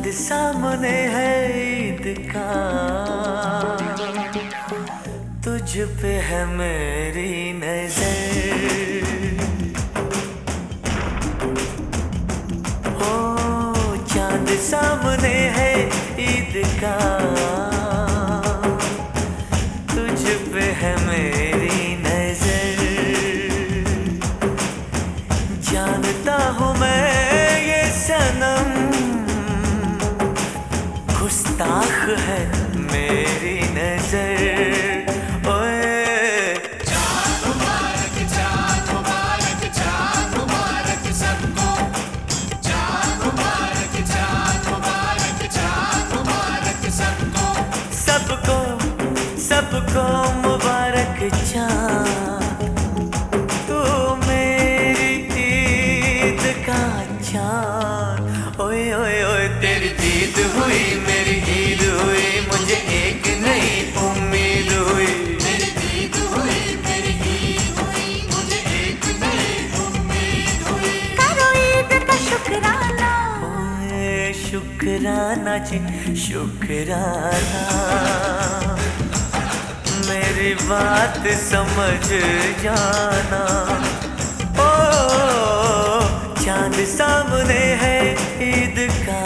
चांद सामने है ईद का, तुझ पे है मेरी नजर। हो चांद सामने है ईद का, तुझ पे है मेरी नजर। जानता हूँ मैं ये सनम, गुस्ताख है मेरी नजर। सबको मुबारक चाँद, तू मेरी ईद का चाँद। ओए ओए ओए तेरी दीद हुई मेरी ईद हुई, मुझे एक नई उम्मीद हुई। मेरी दीद हुई मेरी ईद हुई, मुझे एक नई उम्मीद हुई। करो ईद का शुक्राना, ओए शुक्राना जी शुक्राना, मेरी बात समझ जाना। ओ चांद सामने है ईद का,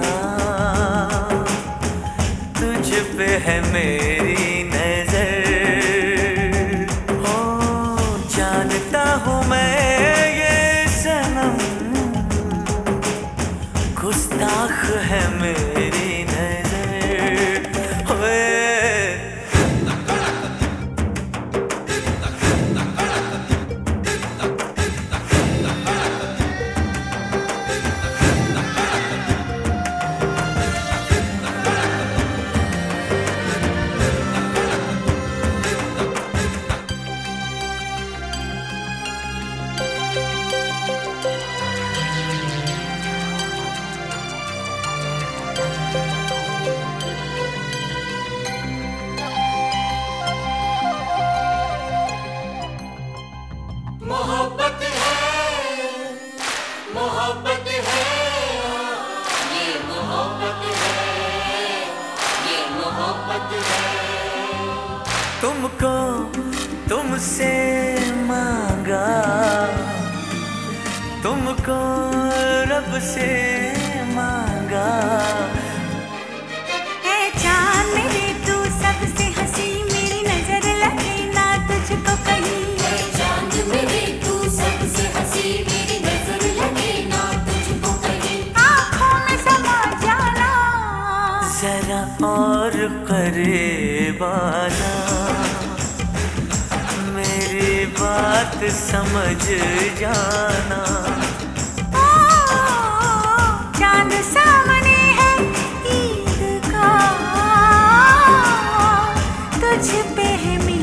तुझ पे है मेरी नजर। ओ जानता हूँ मैं ये सनम, गुस्ताख है मेरी नजर। ओए मोहब्बत है, मोहब्बत है, ये मोहब्बत है, ये मोहब्बत है। तुमको तुमसे मांगा, तुमको रब से मांगा। है चाँद मेरे तू सबसे हंसी, मेरी नजर लगे ना तुझको कहीं। चांद मेरे तू सबसे हंसी, मेरी नजर लगे ना तुझको कहीं। आँखों में समा जाना, जरा और करीब आना, मेरी बात समझ जाना। ओ चाँद सामने है ईद का, तुझ पे है